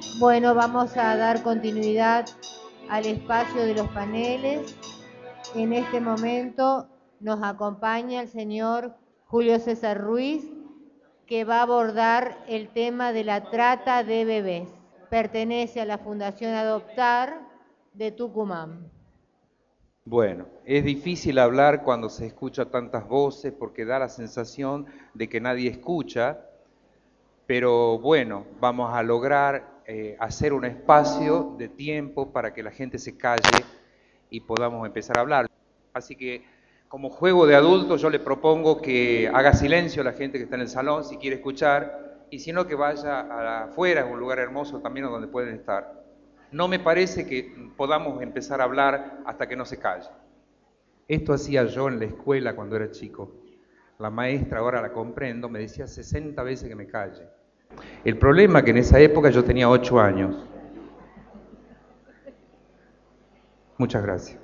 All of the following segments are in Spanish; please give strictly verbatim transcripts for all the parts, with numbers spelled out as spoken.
Bueno, vamos a dar continuidad al espacio de los paneles. En este momento nos acompaña el señor Julio César Ruiz, que va a abordar el tema de la trata de bebés. Pertenece a la Fundación Adoptar de Tucumán. Bueno, es difícil hablar cuando se escucha tantas voces porque da la sensación de que nadie escucha, pero bueno, vamos a lograr eh, hacer un espacio de tiempo para que la gente se calle y podamos empezar a hablar. Así que como juego de adultos yo le propongo que haga silencio a la gente que está en el salón si quiere escuchar y si no que vaya afuera, es un lugar hermoso también donde pueden estar. No me parece que podamos empezar a hablar hasta que no se calle. Esto hacía yo en la escuela cuando era chico. La maestra, ahora la comprendo, me decía sesenta veces que me calle. El problema es que en esa época yo tenía ocho años. Muchas gracias.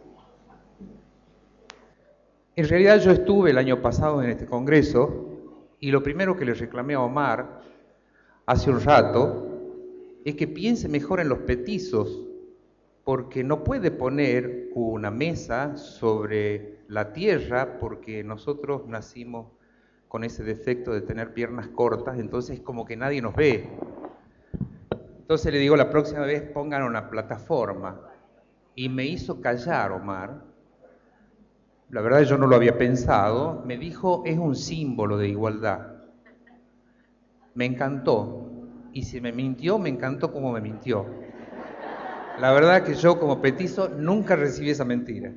En realidad yo estuve el año pasado en este congreso y lo primero que le reclamé a Omar hace un rato es que piense mejor en los petizos, porque no puede poner una mesa sobre la tierra porque nosotros nacimos con ese defecto de tener piernas cortas, entonces como que nadie nos ve. Entonces le digo, la próxima vez pongan una plataforma. Y me hizo callar Omar. La verdad yo no lo había pensado. Me dijo, es un símbolo de igualdad. Me encantó. Y si me mintió, me encantó como me mintió. La verdad que yo como petizo nunca recibí esa mentira.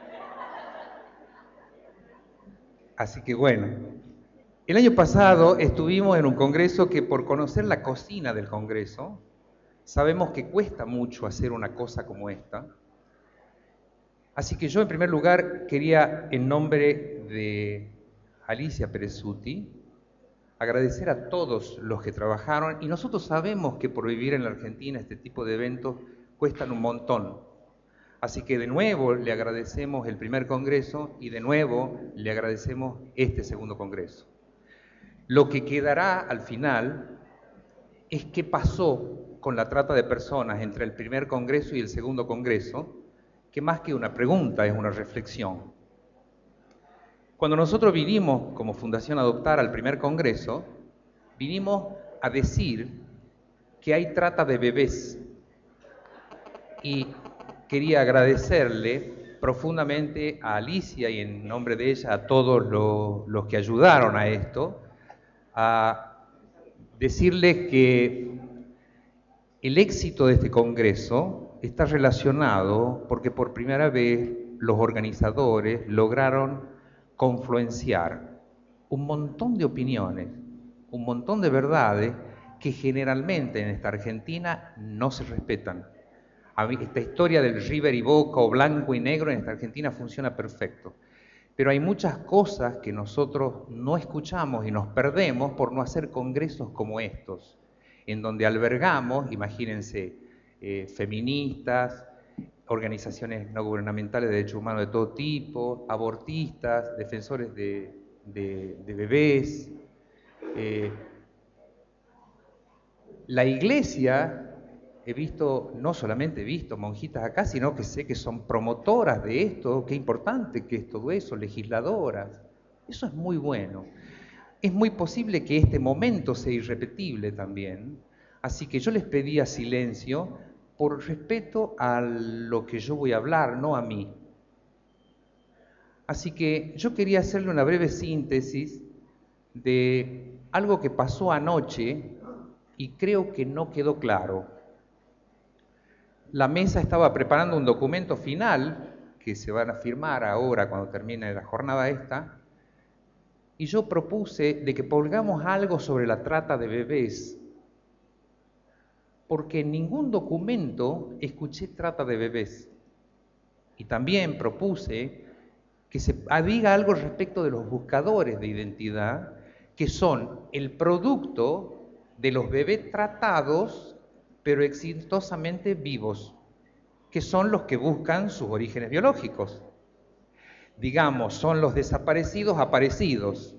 Así que bueno. El año pasado estuvimos en un congreso que por conocer la cocina del congreso, sabemos que cuesta mucho hacer una cosa como esta. Así que yo en primer lugar quería, en nombre de Alicia Perezuti, agradecer a todos los que trabajaron y nosotros sabemos que por vivir en la Argentina este tipo de eventos cuestan un montón. Así que de nuevo le agradecemos el primer congreso y de nuevo le agradecemos este segundo congreso. Lo que quedará al final es qué pasó con la trata de personas entre el primer congreso y el segundo congreso, que más que una pregunta es una reflexión. Cuando nosotros vinimos como Fundación Adoptar al primer congreso, vinimos a decir que hay trata de bebés. Y quería agradecerle profundamente a Alicia y en nombre de ella a todos los, los que ayudaron a esto, a decirles que el éxito de este congreso está relacionado porque por primera vez los organizadores lograron confluenciar un montón de opiniones, un montón de verdades que generalmente en esta Argentina no se respetan. A mí, esta historia del River y Boca o blanco y negro en esta Argentina funciona perfecto. Pero hay muchas cosas que nosotros no escuchamos y nos perdemos por no hacer congresos como estos, en donde albergamos, imagínense, eh, feministas, organizaciones no gubernamentales de derechos humanos de todo tipo, abortistas, defensores de, de, de bebés. Eh, la iglesia, he visto, no solamente he visto monjitas acá, sino que sé que son promotoras de esto, qué importante que es todo eso, legisladoras. Eso es muy bueno. Es muy posible que este momento sea irrepetible también, así que yo les pedía silencio por respeto a lo que yo voy a hablar, no a mí. Así que yo quería hacerle una breve síntesis de algo que pasó anoche y creo que no quedó claro. La mesa estaba preparando un documento final que se van a firmar ahora cuando termine la jornada esta, y yo propuse de que pongamos algo sobre la trata de bebés, porque en ningún documento escuché trata de bebés. Y también propuse que se diga algo respecto de los buscadores de identidad, que son el producto de los bebés tratados, pero exitosamente vivos, que son los que buscan sus orígenes biológicos. Digamos, son los desaparecidos aparecidos.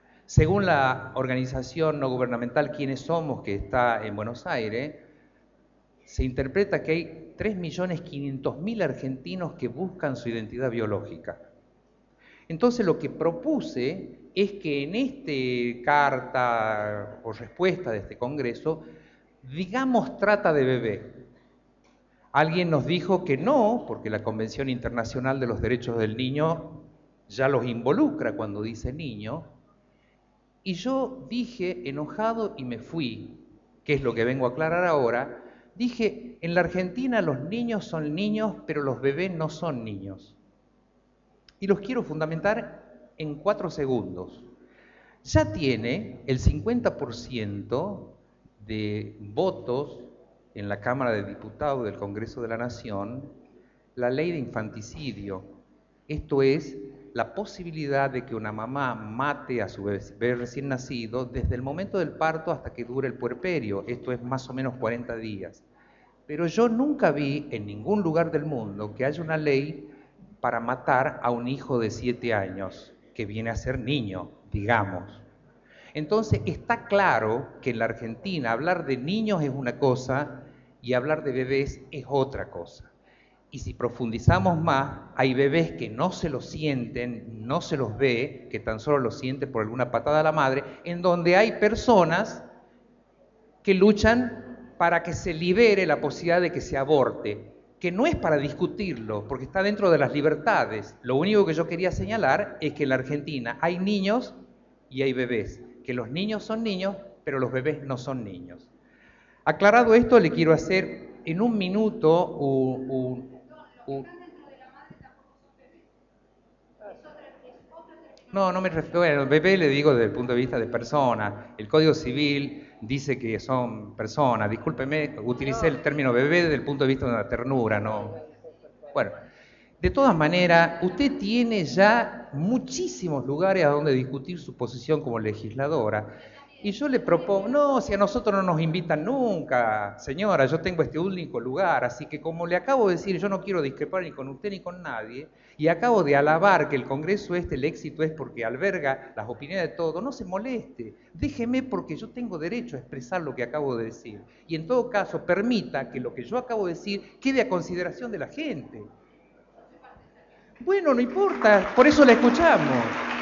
Según la organización no gubernamental Quiénes Somos, que está en Buenos Aires, se interpreta que hay tres millones quinientos mil argentinos que buscan su identidad biológica. Entonces lo que propuse es que en esta carta o respuesta de este Congreso, digamos trata de bebé. Alguien nos dijo que no, porque la Convención Internacional de los Derechos del Niño ya los involucra cuando dice niño, y yo dije, enojado, y me fui, que es lo que vengo a aclarar ahora, dije, en la Argentina los niños son niños, pero los bebés no son niños. Y los quiero fundamentar en cuatro segundos. Ya tiene el cincuenta por ciento de votos en la Cámara de Diputados del Congreso de la Nación la ley de infanticidio. Esto es la posibilidad de que una mamá mate a su bebé recién nacido desde el momento del parto hasta que dure el puerperio. Esto es más o menos cuarenta días. Pero yo nunca vi en ningún lugar del mundo que haya una ley para matar a un hijo de siete años, que viene a ser niño, digamos. Entonces está claro que en la Argentina hablar de niños es una cosa y hablar de bebés es otra cosa. Y si profundizamos más, hay bebés que no se los sienten, no se los ve, que tan solo los sienten por alguna patada a la madre, en donde hay personas que luchan para que se libere la posibilidad de que se aborte, que no es para discutirlo, porque está dentro de las libertades. Lo único que yo quería señalar es que en la Argentina hay niños y hay bebés, que los niños son niños, pero los bebés no son niños. Aclarado esto, le quiero hacer en un minuto un... un, un No, no me refiero, bueno, bebé le digo desde el punto de vista de persona. El Código Civil dice que son personas. Discúlpeme, utilicé el término bebé desde el punto de vista de una ternura, ¿no? Bueno, de todas maneras, usted tiene ya muchísimos lugares a donde discutir su posición como legisladora. Y yo le propongo, no, si a nosotros no nos invitan nunca, señora, yo tengo este único lugar, así que como le acabo de decir, yo no quiero discrepar ni con usted ni con nadie, y acabo de alabar que el Congreso este, el éxito es porque alberga las opiniones de todos, no se moleste, déjeme porque yo tengo derecho a expresar lo que acabo de decir. Y en todo caso, permita que lo que yo acabo de decir quede a consideración de la gente. Bueno, no importa, por eso la escuchamos.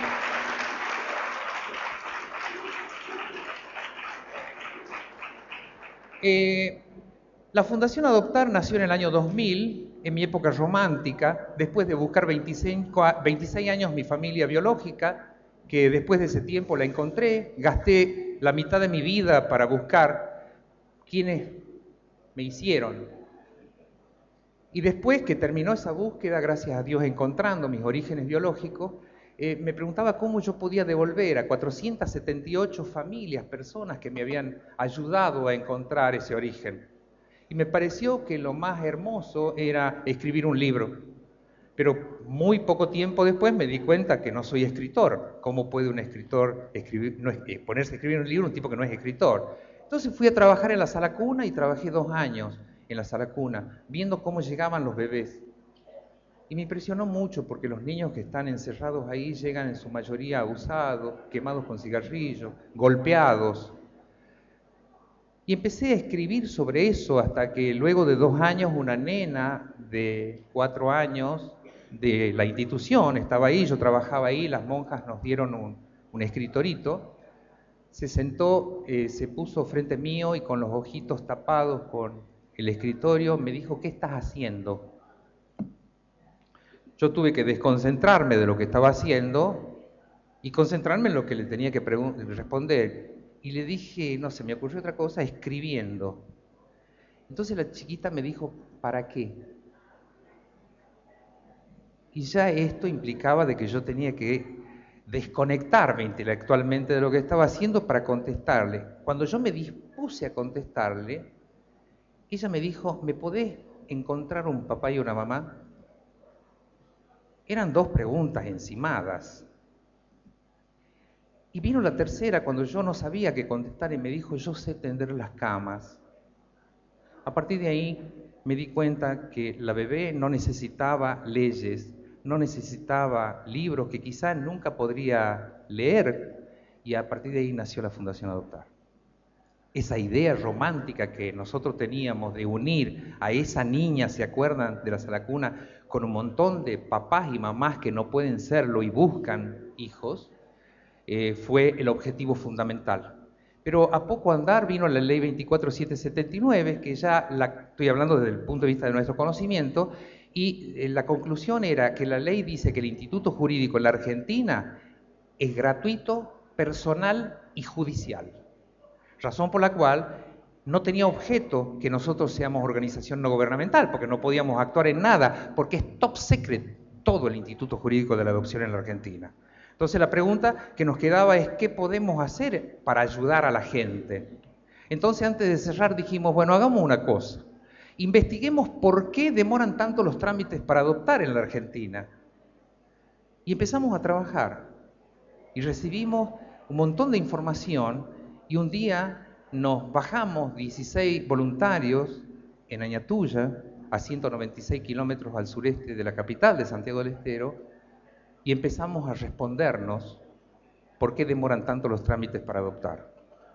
Eh, la Fundación Adoptar nació en el año dos mil, en mi época romántica, después de buscar veinticinco, veintiséis años mi familia biológica, que después de ese tiempo la encontré, gasté la mitad de mi vida para buscar quiénes me hicieron. Y después que terminó esa búsqueda, gracias a Dios encontrando mis orígenes biológicos, Eh, me preguntaba cómo yo podía devolver a cuatrocientas setenta y ocho familias, personas que me habían ayudado a encontrar ese origen. Y me pareció que lo más hermoso era escribir un libro. Pero muy poco tiempo después me di cuenta que no soy escritor. ¿Cómo puede un escritor escribir, no, eh, ponerse a escribir un libro un tipo que no es escritor? Entonces fui a trabajar en la sala cuna y trabajé dos años en la sala cuna, viendo cómo llegaban los bebés. Y me impresionó mucho porque los niños que están encerrados ahí llegan en su mayoría abusados, quemados con cigarrillos, golpeados. Y empecé a escribir sobre eso hasta que luego de dos años una nena de cuatro años de la institución estaba ahí, yo trabajaba ahí, las monjas nos dieron un, un escritorito, se sentó, eh, se puso frente mío y con los ojitos tapados con el escritorio me dijo, ¿qué estás haciendo? Yo tuve que desconcentrarme de lo que estaba haciendo y concentrarme en lo que le tenía que responder. Y le dije, no se me ocurrió otra cosa, escribiendo. Entonces la chiquita me dijo, ¿para qué? Y ya esto implicaba de que yo tenía que desconectarme intelectualmente de lo que estaba haciendo para contestarle. Cuando yo me dispuse a contestarle, ella me dijo, ¿me podés encontrar un papá y una mamá? Eran dos preguntas encimadas. Y vino la tercera cuando yo no sabía qué contestar y me dijo, yo sé tender las camas. A partir de ahí me di cuenta que la bebé no necesitaba leyes, no necesitaba libros que quizás nunca podría leer, y a partir de ahí nació la Fundación Adoptar. esa idea romántica que nosotros teníamos de unir a esa niña, ¿se acuerdan?, de la sala cuna, con un montón de papás y mamás que no pueden serlo y buscan hijos, eh, fue el objetivo fundamental. Pero a poco andar vino la ley veinticuatro mil setecientos setenta y nueve, que ya la estoy hablando desde el punto de vista de nuestro conocimiento, y eh, la conclusión era que la ley dice que el instituto jurídico en la Argentina es gratuito, personal y judicial. Razón por la cual no tenía objeto que nosotros seamos organización no gubernamental, porque no podíamos actuar en nada, porque es top secret todo el Instituto Jurídico de la Adopción en la Argentina. Entonces la pregunta que nos quedaba es ¿qué podemos hacer para ayudar a la gente? Entonces antes de cerrar dijimos, bueno, hagamos una cosa. Investiguemos por qué demoran tanto los trámites para adoptar en la Argentina. Y empezamos a trabajar. Y recibimos un montón de información y un día nos bajamos dieciséis voluntarios en Añatuya, a ciento noventa y seis kilómetros al sureste de la capital de Santiago del Estero, y empezamos a respondernos por qué demoran tanto los trámites para adoptar.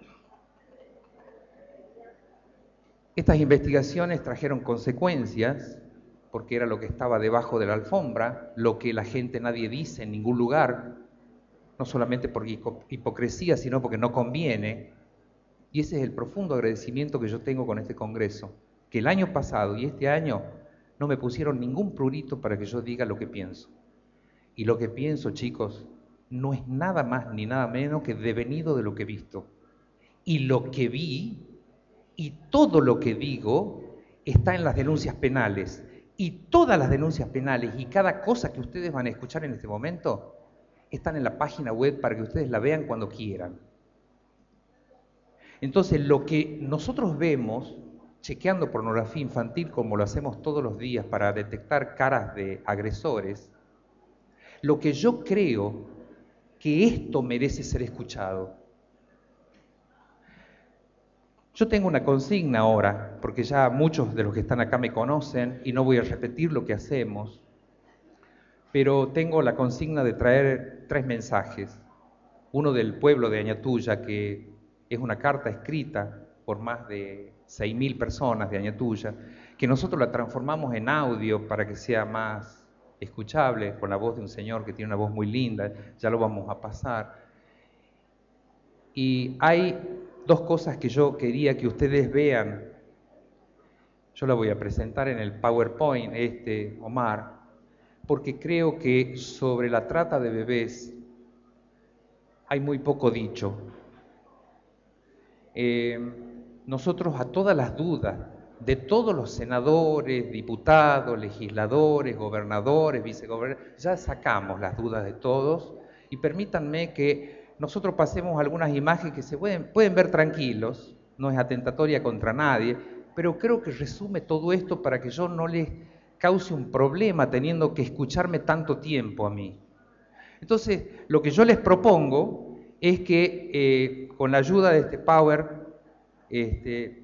Estas investigaciones trajeron consecuencias, porque era lo que estaba debajo de la alfombra, lo que la gente nadie dice en ningún lugar, no solamente por hipocresía, sino porque no conviene. Y ese es el profundo agradecimiento que yo tengo con este Congreso, que el año pasado y este año no me pusieron ningún prurito para que yo diga lo que pienso. Y lo que pienso, chicos, no es nada más ni nada menos que devenido de lo que he visto. Y lo que vi y todo lo que digo está en las denuncias penales. Y todas las denuncias penales y cada cosa que ustedes van a escuchar en este momento están en la página web para que ustedes la vean cuando quieran. Entonces, lo que nosotros vemos, chequeando pornografía infantil como lo hacemos todos los días para detectar caras de agresores, lo que yo creo que esto merece ser escuchado. Yo tengo una consigna ahora, porque ya muchos de los que están acá me conocen y no voy a repetir lo que hacemos, pero tengo la consigna de traer tres mensajes. Uno del pueblo de Añatuya, que es una carta escrita por más de seis mil personas de Añatuya, que nosotros la transformamos en audio para que sea más escuchable, con la voz de un señor que tiene una voz muy linda, ya lo vamos a pasar. Y hay dos cosas que yo quería que ustedes vean. Yo la voy a presentar en el PowerPoint, este, Omar, porque creo que sobre la trata de bebés hay muy poco dicho. Eh, nosotros a todas las dudas de todos los senadores, diputados, legisladores, gobernadores, vicegobernadores, ya sacamos las dudas de todos y permítanme que nosotros pasemos algunas imágenes que se pueden, pueden ver tranquilos, no es atentatoria contra nadie, pero creo que resume todo esto para que yo no les cause un problema teniendo que escucharme tanto tiempo a mí. Entonces, lo que yo les propongo es que eh, con la ayuda de este Power, este,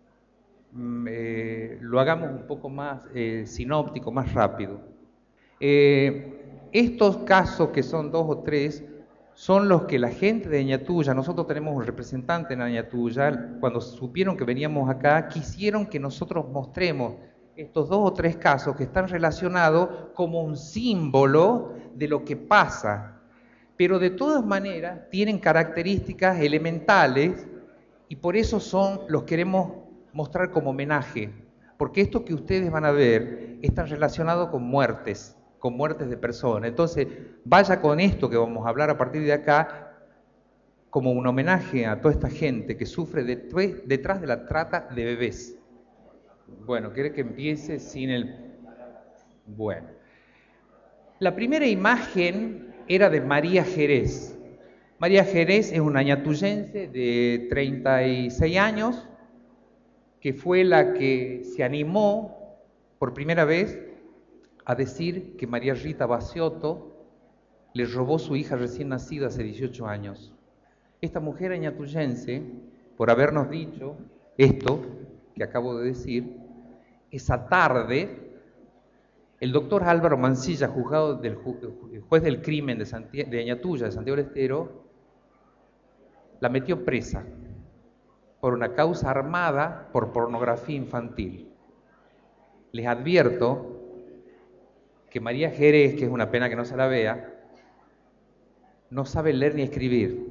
Eh, lo hagamos un poco más eh, sinóptico, más rápido. Eh, estos casos, que son dos o tres, son los que la gente de Añatuya, nosotros tenemos un representante en Añatuya, cuando supieron que veníamos acá, quisieron que nosotros mostremos estos dos o tres casos que están relacionados como un símbolo de lo que pasa, pero de todas maneras tienen características elementales y por eso son los queremos mostrar como homenaje, porque esto que ustedes van a ver está relacionado con muertes, con muertes de personas. Entonces, vaya con esto que vamos a hablar a partir de acá, como un homenaje a toda esta gente que sufre detrás de la trata de bebés. Bueno, ¿quiere que empiece sin el...? Bueno. La primera imagen era de María Jerez. María Jerez es una añatuyense de treinta y seis años, que fue la que se animó por primera vez a decir que María Rita Bacciotto le robó su hija recién nacida hace dieciocho años. Esta mujer añatuyense, por habernos dicho esto que acabo de decir, esa tarde el doctor Álvaro Mancilla, juzgado del ju juez del crimen de, Santiago, de Añatuya, de Santiago del Estero, la metió presa. por una causa armada por pornografía infantil. Les advierto que María Jerez, que es una pena que no se la vea, no sabe leer ni escribir.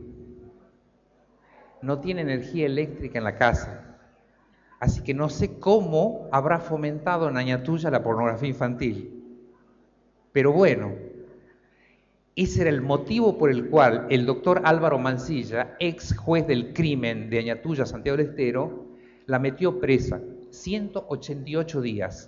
No tiene energía eléctrica en la casa. Así que no sé cómo habrá fomentado en Añatuya la pornografía infantil. Pero bueno, ese era el motivo por el cual el doctor Álvaro Mansilla, ex juez del crimen de Añatuya, Santiago del Estero, la metió presa ciento ochenta y ocho días.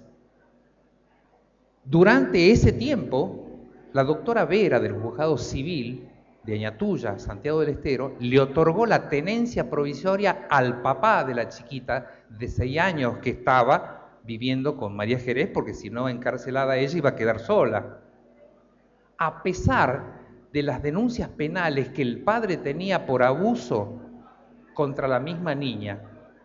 Durante ese tiempo, la doctora Vera del juzgado civil de Añatuya, Santiago del Estero, le otorgó la tenencia provisoria al papá de la chiquita de seis años que estaba viviendo con María Jerez, porque si no, encarcelada ella iba a quedar sola. A pesar de las denuncias penales que el padre tenía por abuso contra la misma niña.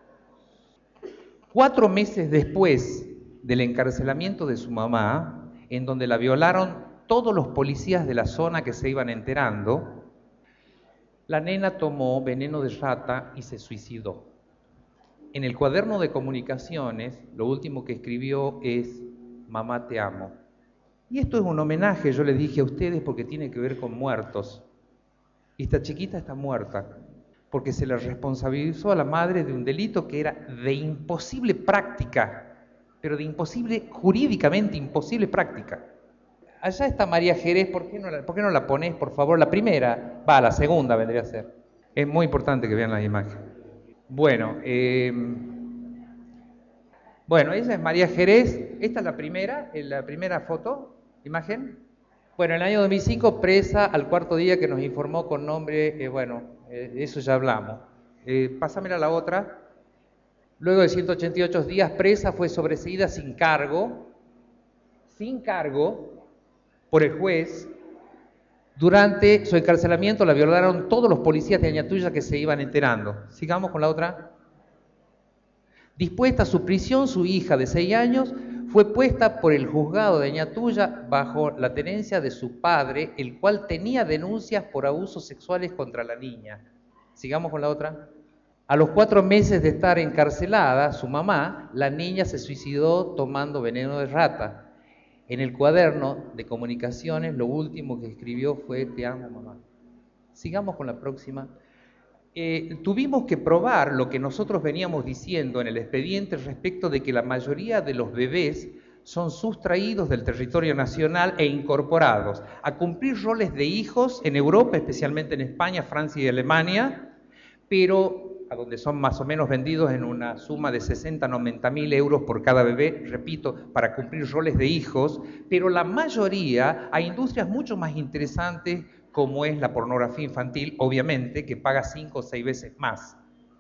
Cuatro meses después del encarcelamiento de su mamá, en donde la violaron todos los policías de la zona que se iban enterando, la nena tomó veneno de rata y se suicidó. En el cuaderno de comunicaciones, lo último que escribió es: mamá, te amo. Y esto es un homenaje, yo le dije a ustedes, porque tiene que ver con muertos. Y esta chiquita está muerta, porque se le responsabilizó a la madre de un delito que era de imposible práctica, pero de imposible, jurídicamente imposible práctica. Allá está María Jerez, ¿por qué no la, por qué no la ponés, por favor? La primera, va, la segunda vendría a ser. Es muy importante que vean las imágenes. Bueno, eh, bueno, ella es María Jerez. Esta es la primera, la primera foto, imagen. Bueno, en el año dos mil cinco, presa al cuarto día, que nos informó con nombre, eh, bueno, eh, eso ya hablamos. Eh, pásamela a la otra. Luego de ciento ochenta y ocho días presa, fue sobreseída sin cargo, sin cargo, por el juez. Durante su encarcelamiento la violaron todos los policías de Añatuya que se iban enterando. Sigamos con la otra. Dispuesta a su prisión, su hija de seis años fue puesta por el juzgado de Añatuya bajo la tenencia de su padre, el cual tenía denuncias por abusos sexuales contra la niña. Sigamos con la otra. A los cuatro meses de estar encarcelada, su mamá, la niña se suicidó tomando veneno de rata. En el cuaderno de comunicaciones, lo último que escribió fue: te amo, mamá. Sigamos con la próxima. Eh, tuvimos que probar lo que nosotros veníamos diciendo en el expediente respecto de que la mayoría de los bebés son sustraídos del territorio nacional e incorporados a cumplir roles de hijos en Europa, especialmente en España, Francia y Alemania, pero a donde son más o menos vendidos en una suma de sesenta a noventa mil euros por cada bebé, repito, para cumplir roles de hijos, pero la mayoría a industrias mucho más interesantes como es la pornografía infantil, obviamente, que paga cinco o seis veces más.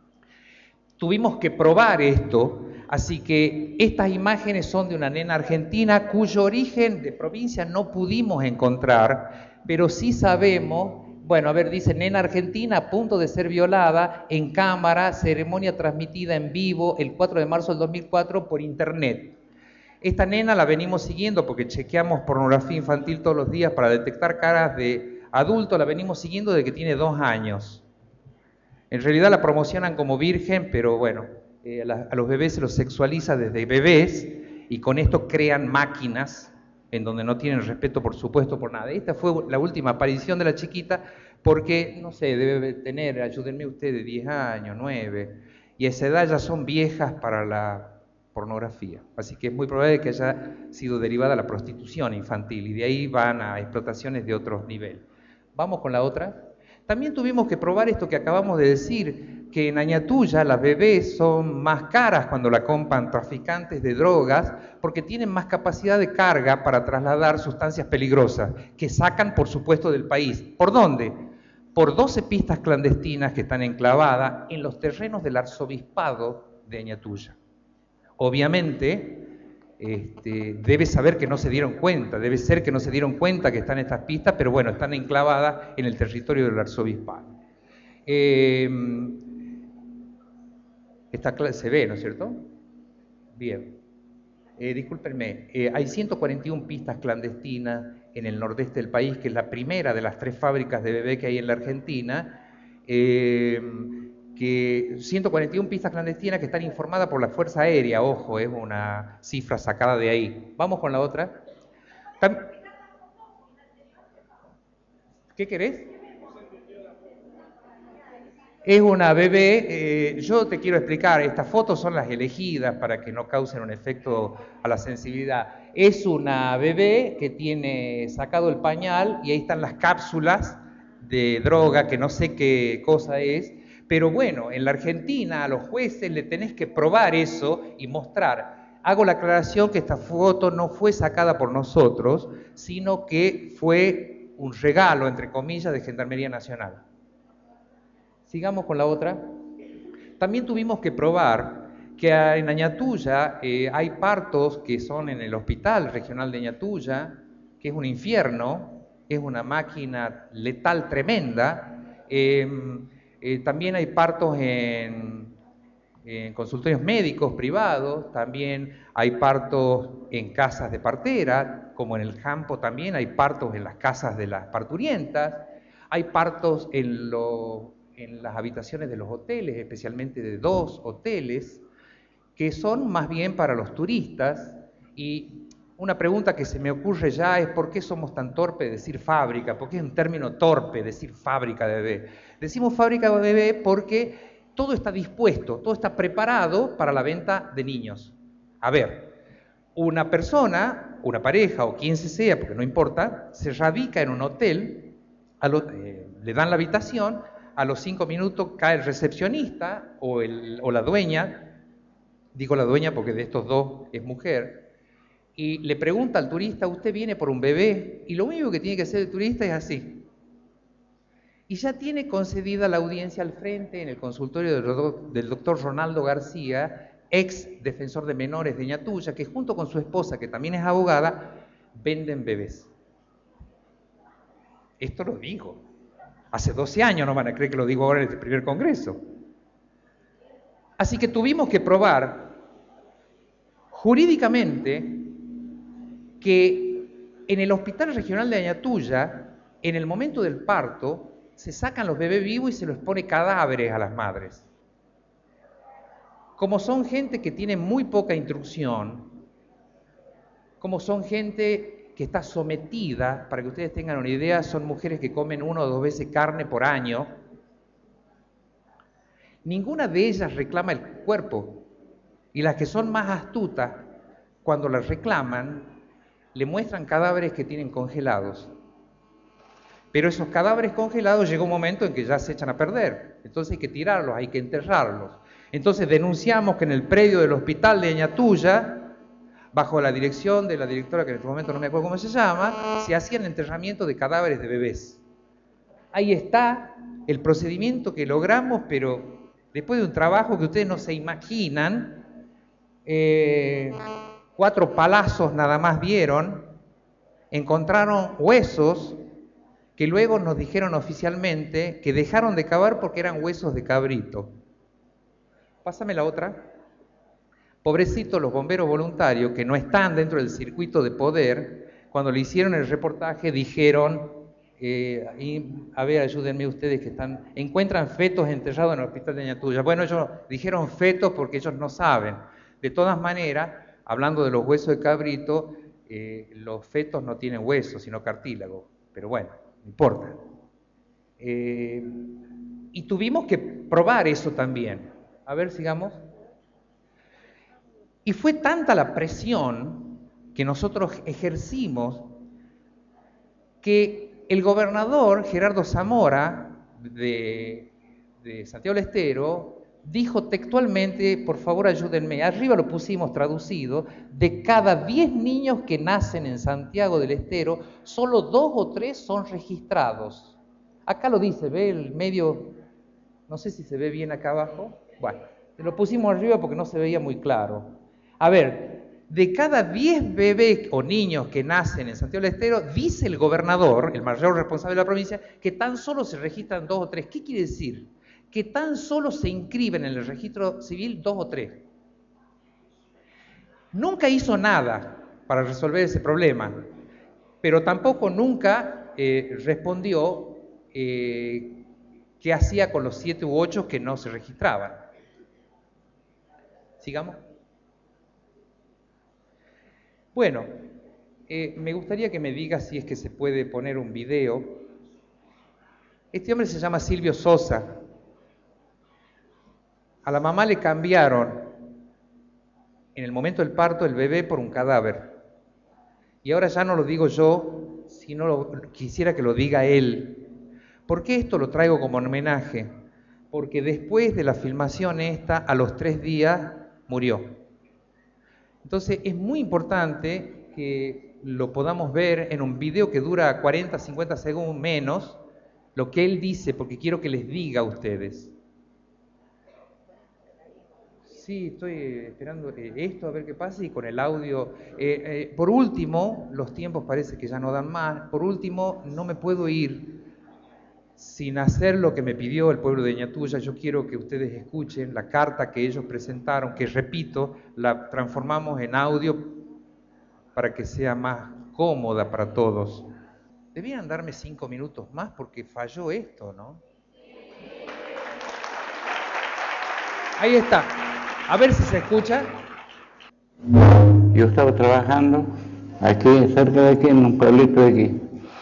Tuvimos que probar esto, así que estas imágenes son de una nena argentina cuyo origen de provincia no pudimos encontrar, pero sí sabemos. Bueno, a ver, dice: nena argentina a punto de ser violada en cámara, ceremonia transmitida en vivo el cuatro de marzo del dos mil cuatro por internet. Esta nena la venimos siguiendo porque chequeamos pornografía infantil todos los días para detectar caras de adultos, la venimos siguiendo desde que tiene dos años. En realidad la promocionan como virgen, pero bueno, eh, a, la, a los bebés se los sexualiza desde bebés y con esto crean máquinas en donde no tienen respeto, por supuesto, por nada. Esta fue la última aparición de la chiquita porque, no sé, debe tener, ayúdenme ustedes, diez años, nueve, y a esa edad ya son viejas para la pornografía. Así que es muy probable que haya sido derivada a la prostitución infantil y de ahí van a explotaciones de otros niveles. Vamos con la otra. También tuvimos que probar esto que acabamos de decir, que en Añatuya las bebés son más caras cuando la compran traficantes de drogas porque tienen más capacidad de carga para trasladar sustancias peligrosas que sacan, por supuesto, del país. ¿Por dónde? Por doce pistas clandestinas que están enclavadas en los terrenos del arzobispado de Añatuya. Obviamente, este, debe saber que no se dieron cuenta, debe ser que no se dieron cuenta que están estas pistas, pero bueno, están enclavadas en el territorio del arzobispado. Eh, esta clase se ve, ¿no es cierto? Bien. Eh, discúlpenme, eh, hay ciento cuarenta y una pistas clandestinas en el nordeste del país, que es la primera de las tres fábricas de bebé que hay en la Argentina. Eh, que ciento cuarenta y una pistas clandestinas que están informadas por la Fuerza Aérea, ojo, es una cifra sacada de ahí. Vamos con la otra. Tam ¿Qué querés? Es una bebé, eh, yo te quiero explicar, estas fotos son las elegidas para que no causen un efecto a la sensibilidad. Es una bebé que tiene sacado el pañal y ahí están las cápsulas de droga, que no sé qué cosa es, pero bueno, en la Argentina a los jueces le tenés que probar eso y mostrar. Hago la aclaración que esta foto no fue sacada por nosotros, sino que fue un regalo, entre comillas, de Gendarmería Nacional. Sigamos con la otra. También tuvimos que probar que en Añatuya eh, hay partos que son en el Hospital Regional de Añatuya, que es un infierno, es una máquina letal tremenda. Eh, eh, también hay partos en, en consultorios médicos privados, también hay partos en casas de partera, como en el campo también hay partos en las casas de las parturientas, hay partos en los... en las habitaciones de los hoteles, especialmente de dos hoteles, que son más bien para los turistas. Y una pregunta que se me ocurre ya es ¿por qué somos tan torpes de decir fábrica? ¿Por qué es un término torpe decir fábrica de bebé? Decimos fábrica de bebé porque todo está dispuesto, todo está preparado para la venta de niños. A ver, una persona, una pareja o quien se sea, porque no importa, se radica en un hotel, a lo, eh, le dan la habitación, a los cinco minutos cae el recepcionista o, el, o la dueña, digo la dueña porque de estos dos es mujer, y le pregunta al turista, ¿usted viene por un bebé? Y lo único que tiene que hacer el turista es así. Y ya tiene concedida la audiencia al frente en el consultorio del, del doctor Ronaldo García, ex defensor de menores de Añatuya, que junto con su esposa, que también es abogada, venden bebés. Esto lo digo. Hace doce años, no van a creer que lo digo ahora en este primer congreso. Así que tuvimos que probar jurídicamente que en el Hospital Regional de Añatuya, en el momento del parto, se sacan los bebés vivos y se los pone cadáveres a las madres. Como son gente que tiene muy poca instrucción, como son gente que está sometida, para que ustedes tengan una idea, son mujeres que comen una o dos veces carne por año. Ninguna de ellas reclama el cuerpo. Y las que son más astutas, cuando las reclaman, le muestran cadáveres que tienen congelados. Pero esos cadáveres congelados llega un momento en que ya se echan a perder. Entonces hay que tirarlos, hay que enterrarlos. Entonces denunciamos que en el predio del hospital de Añatuya, bajo la dirección de la directora, que en este momento no me acuerdo cómo se llama, se hacían enterramientos de cadáveres de bebés. Ahí está el procedimiento que logramos, pero después de un trabajo que ustedes no se imaginan, eh, cuatro palazos nada más vieron, encontraron huesos que luego nos dijeron oficialmente que dejaron de cavar porque eran huesos de cabrito. Pásame la otra. Pobrecitos los bomberos voluntarios que no están dentro del circuito de poder, cuando le hicieron el reportaje dijeron, eh, y, a ver, ayúdenme ustedes que están, encuentran fetos enterrados en el hospital de Añatuya. Bueno, ellos dijeron fetos porque ellos no saben. De todas maneras, hablando de los huesos de cabrito, eh, los fetos no tienen huesos, sino cartílago. Pero bueno, no importa. Eh, y tuvimos que probar eso también. A ver, sigamos. Y fue tanta la presión que nosotros ejercimos que el gobernador Gerardo Zamora de, de Santiago del Estero dijo textualmente, por favor ayúdenme, arriba lo pusimos traducido, de cada diez niños que nacen en Santiago del Estero, solo dos o tres son registrados. Acá lo dice, ¿ve el medio? No sé si se ve bien acá abajo. Bueno, lo pusimos arriba porque no se veía muy claro. A ver, de cada diez bebés o niños que nacen en Santiago del Estero, dice el gobernador, el mayor responsable de la provincia, que tan solo se registran dos o tres. ¿Qué quiere decir? Que tan solo se inscriben en el registro civil dos o tres. Nunca hizo nada para resolver ese problema, pero tampoco nunca eh, respondió eh, ¿Qué hacía con los siete u ocho que no se registraban? Sigamos. Bueno, eh, me gustaría que me diga si es que se puede poner un video. Este hombre se llama Silvio Sosa. A la mamá le cambiaron en el momento del parto el bebé por un cadáver. Y ahora ya no lo digo yo, sino lo, quisiera que lo diga él. ¿Por qué esto lo traigo como homenaje? Porque después de la filmación esta, a los tres días, murió. Entonces es muy importante que lo podamos ver en un video que dura cuarenta, cincuenta segundos menos, lo que él dice, porque quiero que les diga a ustedes. Sí, estoy esperando esto a ver qué pasa y con el audio. Eh, eh, por último, los tiempos parece que ya no dan más. Por último, no me puedo ir sin hacer lo que me pidió el pueblo de Ñatuya. Yo quiero que ustedes escuchen la carta que ellos presentaron, que repito, la transformamos en audio para que sea más cómoda para todos. Debían darme cinco minutos más porque falló esto, ¿no? Ahí está. A ver si se escucha. Yo estaba trabajando aquí, cerca de aquí, en un pueblito de aquí.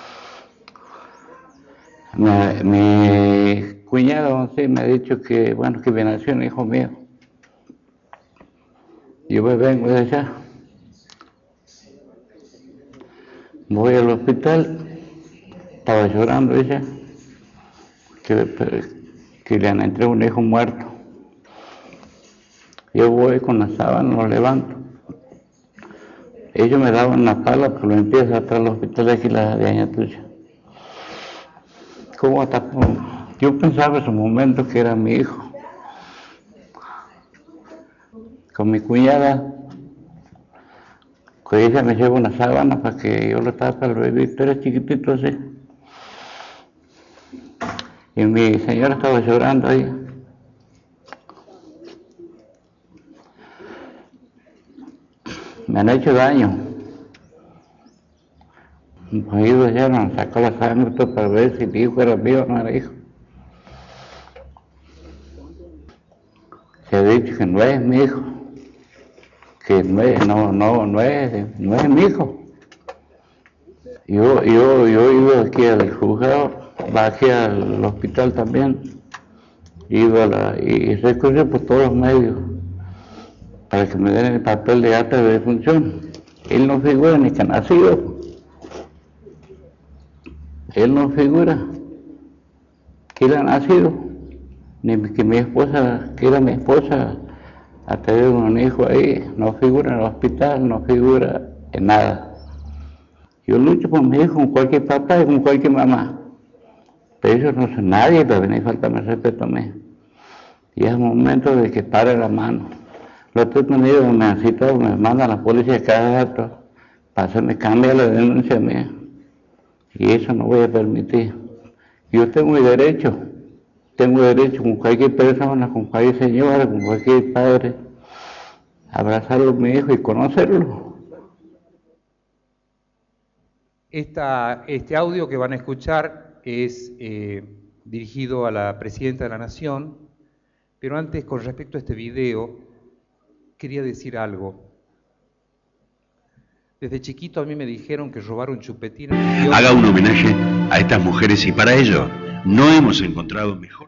Mi, mi cuñado sí, me ha dicho que, bueno, que viene a ser un hijo mío. Yo me vengo de allá. Voy al hospital, estaba llorando ella, que, que le han entregado un hijo muerto. Yo voy con la sábana, lo levanto. Ellos me daban una pala, pero lo empiezo atrás del hospital de aquí, la de Ñatuya. ¿Cómo hasta? Yo pensaba en su momento que era mi hijo. Con mi cuñada, que ella me lleva una sábana para que yo lo tape al bebé, era chiquitito así. Y mi señora estaba llorando ahí. Me han hecho daño. Me he ido allá, me han sacado la sangre todo para ver si mi hijo era mío o no era hijo. Se ha dicho que no es mi hijo, que no es, no, no, no es, no es mi hijo. Yo, yo, yo he ido aquí al juzgado, bajé al hospital también, he ido a la, y recurrí por todos los medios para que me den el papel de acta de defunción. Él no figura ni que ha nacido. Él no figura que él ha nacido, ni que mi esposa, que era mi esposa, ha tenido un hijo ahí, no figura en el hospital, no figura en nada. Yo lucho por mi hijo con cualquier papá y con cualquier mamá, pero ellos no son nadie para venir a faltarme respeto a mí. Y es momento de que pare la mano. Los otros medios me han citado, me mandan a la policía cada rato para hacerme cambiar la denuncia mía. Y eso no voy a permitir. Yo tengo mi derecho, tengo derecho con cualquier persona, con cualquier señora, con cualquier padre, a abrazarlo a mi hijo y conocerlo. Esta, este audio que van a escuchar es eh, dirigido a la Presidenta de la Nación, pero antes, con respecto a este video, quería decir algo. Desde chiquito a mí me dijeron que robar un chupetín... Haga un homenaje a estas mujeres y para ello no hemos encontrado mejor.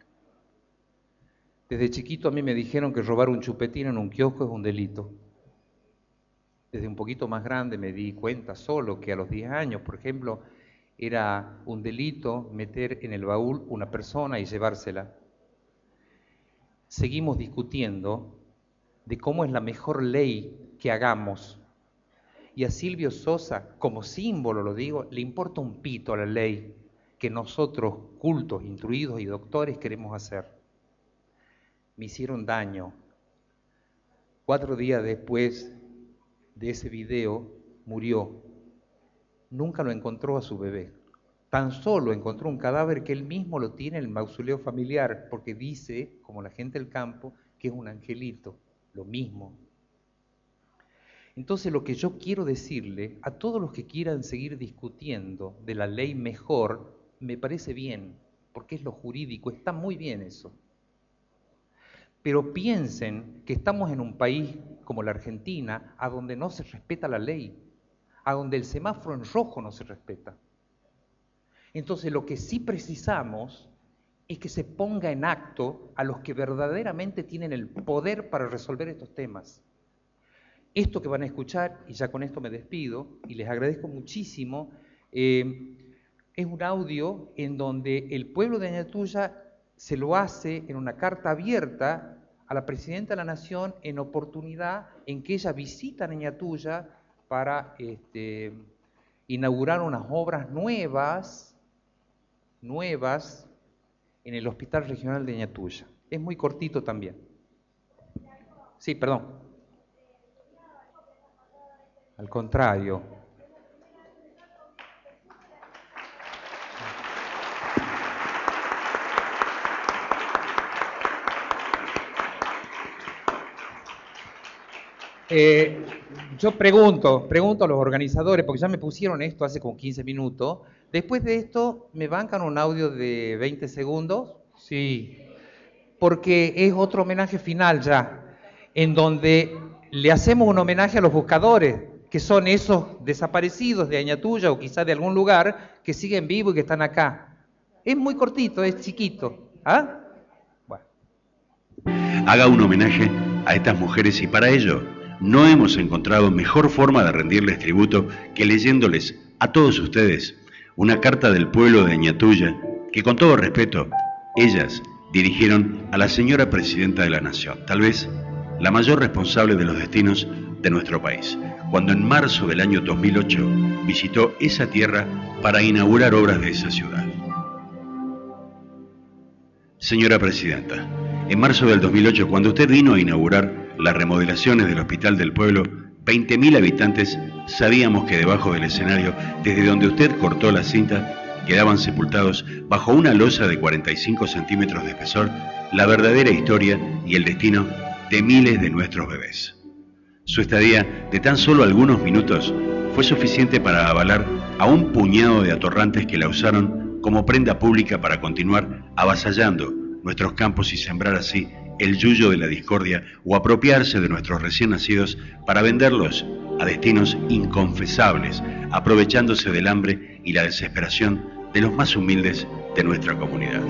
Desde chiquito a mí me dijeron que robar un chupetín en un kiosco es un delito. Desde un poquito más grande me di cuenta solo que a los diez años, por ejemplo, era un delito meter en el baúl una persona y llevársela. Seguimos discutiendo de cómo es la mejor ley que hagamos. Y a Silvio Sosa, como símbolo lo digo, le importa un pito a la ley que nosotros, cultos, instruidos y doctores, queremos hacer. Me hicieron daño. Cuatro días después de ese video, murió. Nunca lo encontró a su bebé. Tan solo encontró un cadáver que él mismo lo tiene en el mausoleo familiar, porque dice, como la gente del campo, que es un angelito, lo mismo. Entonces lo que yo quiero decirle a todos los que quieran seguir discutiendo de la ley mejor, me parece bien, porque es lo jurídico, está muy bien eso. Pero piensen que estamos en un país como la Argentina, a donde no se respeta la ley, a donde el semáforo en rojo no se respeta. Entonces lo que sí precisamos es que se ponga en acto a los que verdaderamente tienen el poder para resolver estos temas. Esto que van a escuchar, y ya con esto me despido, y les agradezco muchísimo, eh, es un audio en donde el pueblo de Añatuya se lo hace en una carta abierta a la Presidenta de la Nación en oportunidad en que ella visita Añatuya para este, inaugurar unas obras nuevas, nuevas en el Hospital Regional de Añatuya. Es muy cortito también. Sí, perdón. Al contrario. Eh, yo pregunto, pregunto a los organizadores, porque ya me pusieron esto hace como quince minutos. Después de esto, ¿me bancan un audio de veinte segundos? Sí. Porque es otro homenaje final ya, en donde le hacemos un homenaje a los buscadores, que son esos desaparecidos de Añatuya o quizás de algún lugar que siguen vivos y que están acá. Es muy cortito, es chiquito. ¿Ah? Bueno. Haga un homenaje a estas mujeres y para ello no hemos encontrado mejor forma de rendirles tributo que leyéndoles a todos ustedes una carta del pueblo de Añatuya que, con todo respeto, ellas dirigieron a la señora Presidenta de la Nación, tal vez la mayor responsable de los destinos de nuestro país, cuando en marzo del año dos mil ocho visitó esa tierra para inaugurar obras de esa ciudad. Señora Presidenta, en marzo del dos mil ocho, cuando usted vino a inaugurar las remodelaciones del Hospital del Pueblo, veinte mil habitantes sabíamos que debajo del escenario, desde donde usted cortó la cinta, quedaban sepultados bajo una losa de cuarenta y cinco centímetros de espesor la verdadera historia y el destino de miles de nuestros bebés. Su estadía de tan solo algunos minutos fue suficiente para avalar a un puñado de atorrantes que la usaron como prenda pública para continuar avasallando nuestros campos y sembrar así el yuyo de la discordia o apropiarse de nuestros recién nacidos para venderlos a destinos inconfesables, aprovechándose del hambre y la desesperación de los más humildes de nuestra comunidad.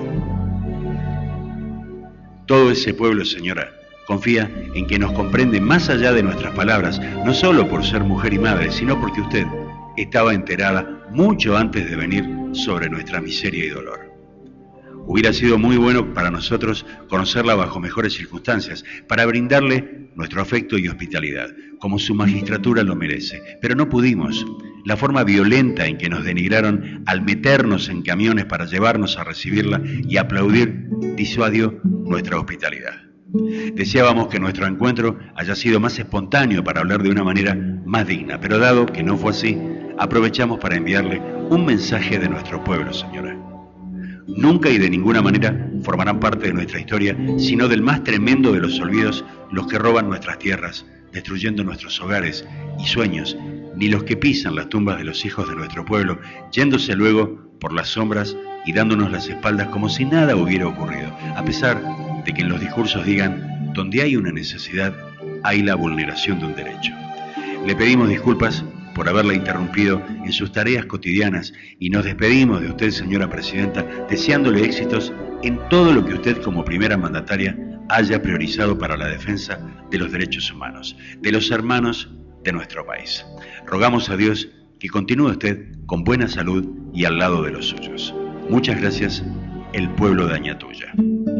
Todo ese pueblo, señora, confía en que nos comprende más allá de nuestras palabras, no solo por ser mujer y madre, sino porque usted estaba enterada mucho antes de venir sobre nuestra miseria y dolor. Hubiera sido muy bueno para nosotros conocerla bajo mejores circunstancias, para brindarle nuestro afecto y hospitalidad, como su magistratura lo merece. Pero no pudimos. La forma violenta en que nos denigraron al meternos en camiones para llevarnos a recibirla y aplaudir disuadió nuestra hospitalidad. Deseábamos que nuestro encuentro haya sido más espontáneo para hablar de una manera más digna, pero dado que no fue así, aprovechamos para enviarle un mensaje de nuestro pueblo, señora. Nunca y de ninguna manera formarán parte de nuestra historia, sino del más tremendo de los olvidos, los que roban nuestras tierras, destruyendo nuestros hogares y sueños, ni los que pisan las tumbas de los hijos de nuestro pueblo, yéndose luego por las sombras y dándonos las espaldas como si nada hubiera ocurrido, a pesar de que en los discursos digan, donde hay una necesidad, hay la vulneración de un derecho. Le pedimos disculpas por haberla interrumpido en sus tareas cotidianas y nos despedimos de usted, señora Presidenta, deseándole éxitos en todo lo que usted como primera mandataria haya priorizado para la defensa de los derechos humanos, de los hermanos de nuestro país. Rogamos a Dios que continúe usted con buena salud y al lado de los suyos. Muchas gracias, el pueblo de Añatuya.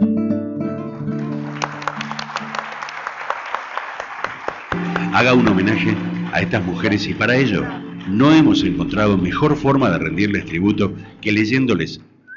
Haga un homenaje a estas mujeres y para ello no hemos encontrado mejor forma de rendirles tributo que leyéndoles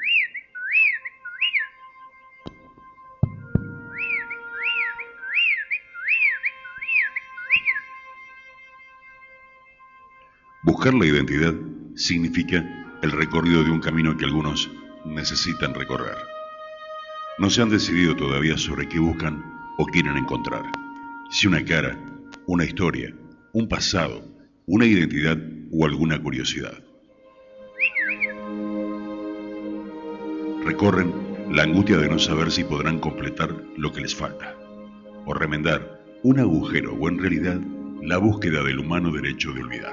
Buscar la identidad significa el recorrido de un camino que algunos necesitan recorrer. No se han decidido todavía sobre qué buscan o quieren encontrar. Si una cara, una historia, un pasado, una identidad o alguna curiosidad. recorren la angustia de no saber si podrán completar lo que les falta, o remendar un agujero, o en realidad la búsqueda del humano derecho de olvidar.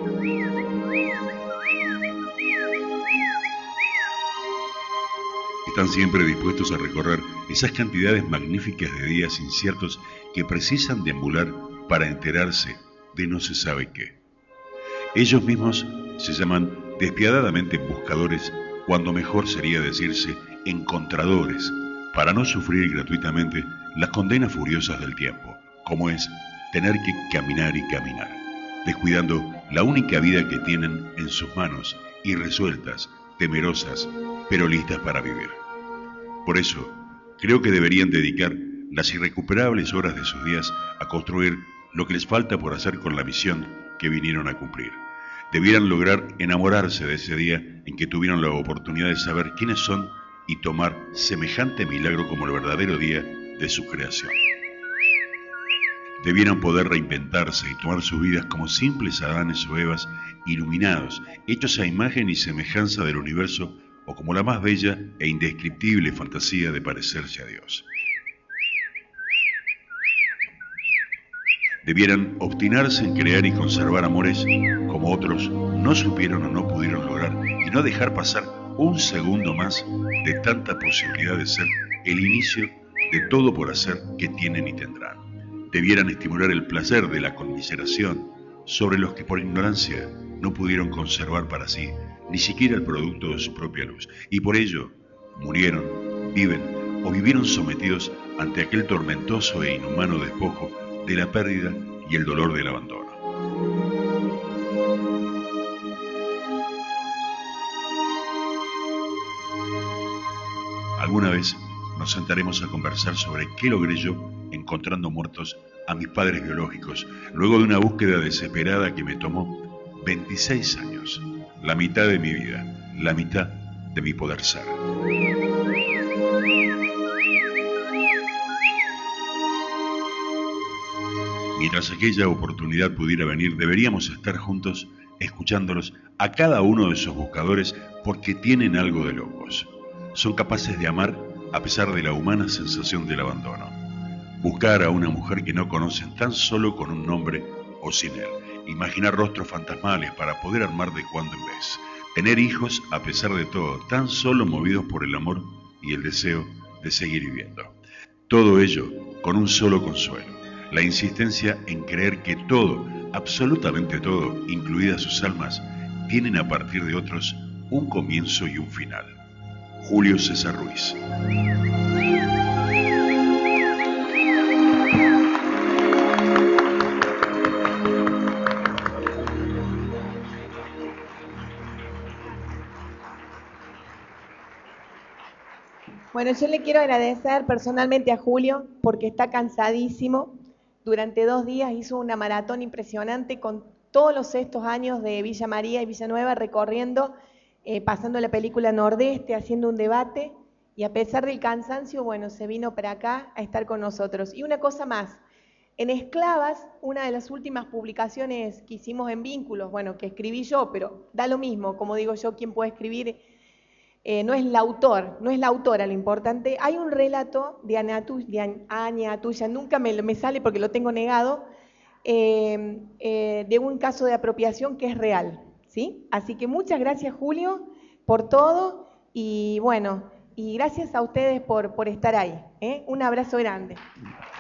Están siempre dispuestos a recorrer esas cantidades magníficas de días inciertos que precisan deambular para enterarse de no se sabe qué. Ellos mismos se llaman despiadadamente buscadores, cuando mejor sería decirse encontradores, para no sufrir gratuitamente las condenas furiosas del tiempo, como es tener que caminar y caminar, descuidando la única vida que tienen en sus manos, irresueltas, temerosas, pero listas para vivir. Por eso, creo que deberían dedicar las irrecuperables horas de sus días a construir lo que les falta por hacer con la misión que vinieron a cumplir. Debieran lograr enamorarse de ese día en que tuvieron la oportunidad de saber quiénes son y tomar semejante milagro como el verdadero día de su creación. Debieran poder reinventarse y tomar sus vidas como simples Adanes o Evas iluminados, hechos a imagen y semejanza del universo, o como la más bella e indescriptible fantasía de parecerse a Dios. Debieran obstinarse en crear y conservar amores como otros no supieron o no pudieron lograr, y no dejar pasar un segundo más de tanta posibilidad de ser el inicio de todo por hacer que tienen y tendrán. Debieran estimular el placer de la conmiseración sobre los que por ignorancia no pudieron conservar para sí ni siquiera el producto de su propia luz, y por ello murieron, viven o vivieron sometidos ante aquel tormentoso e inhumano despojo de la pérdida y el dolor del abandono. Alguna vez nos sentaremos a conversar sobre qué logré yo encontrando muertos a mis padres biológicos, luego de una búsqueda desesperada que me tomó veintiséis años, la mitad de mi vida, la mitad de mi poder ser. Mientras aquella oportunidad pudiera venir, deberíamos estar juntos escuchándolos a cada uno de esos buscadores, porque tienen algo de locos. Son capaces de amar a pesar de la humana sensación del abandono. Buscar a una mujer que no conocen tan solo con un nombre o sin él. Imaginar rostros fantasmales para poder armar de cuando en vez. Tener hijos a pesar de todo, tan solo movidos por el amor y el deseo de seguir viviendo. Todo ello con un solo consuelo: la insistencia en creer que todo, absolutamente todo, incluidas sus almas, tienen a partir de otros un comienzo y un final. Julio César Ruiz. Bueno, yo le quiero agradecer personalmente a Julio porque está cansadísimo. Durante dos días hizo una maratón impresionante con todos los estos años de Villa María y Villanueva, recorriendo, eh, pasando la película Nordeste, haciendo un debate, y a pesar del cansancio, bueno, se vino para acá a estar con nosotros. Y una cosa más, en Esclavas, una de las últimas publicaciones que hicimos en Vínculos, bueno, que escribí yo, pero da lo mismo, como digo yo, quien puede escribir, eh, no es el autor, no es la autora lo importante. Hay un relato de Ania Atuya, nunca me, me sale porque lo tengo negado, eh, eh, de un caso de apropiación que es real, ¿sí? Así que muchas gracias, Julio, por todo, y bueno, y gracias a ustedes por, por estar ahí, ¿eh? Un abrazo grande.